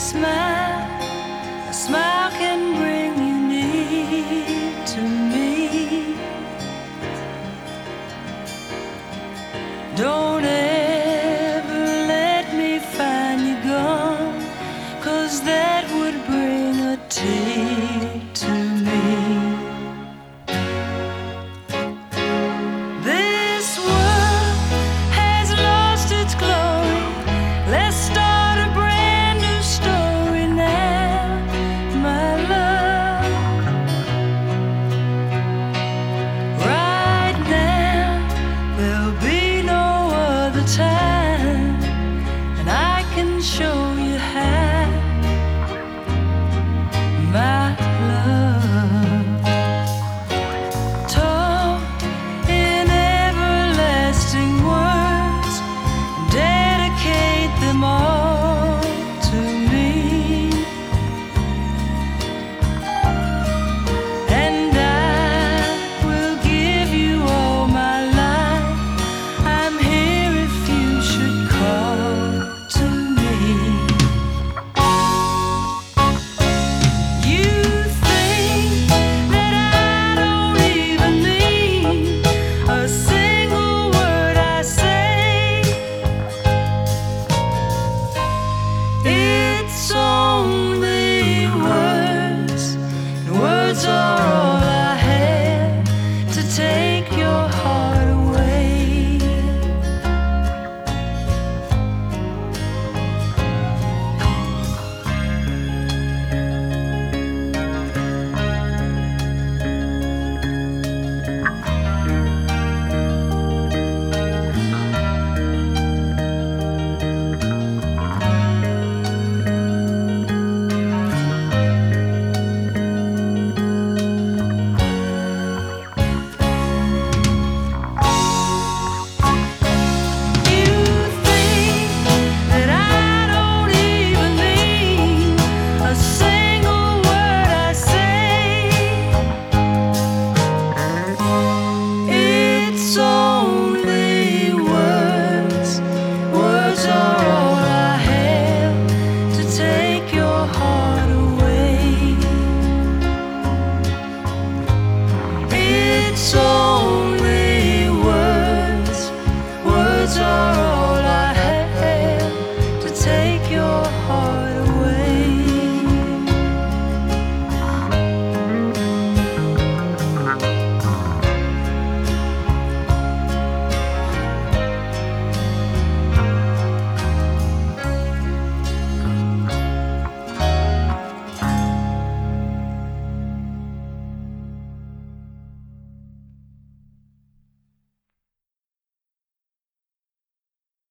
a smile can bring you near to me. Don't ever let me find you gone, 'cause that would bring a tear to me. This world has lost its glory. Let's start a brand new story now, my love. Right now, there'll be no other time, and I can show